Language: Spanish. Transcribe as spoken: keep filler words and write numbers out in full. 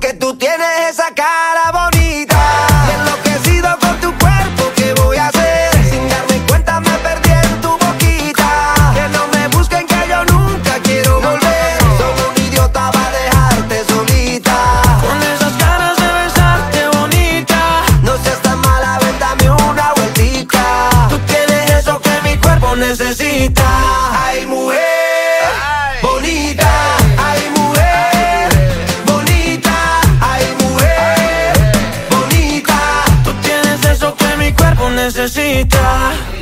porque tú tienes esa cara bonita. Y enloquecido con tu cuerpo, ¿qué voy a hacer? Sin darme cuenta me perdí en tu boquita. Que no me busquen que yo nunca quiero volver. Soy un idiota para dejarte solita. Con esas ganas de besarte bonita. No seas tan mala, ven, dame una vueltica. Tú tienes eso que mi cuerpo necesita.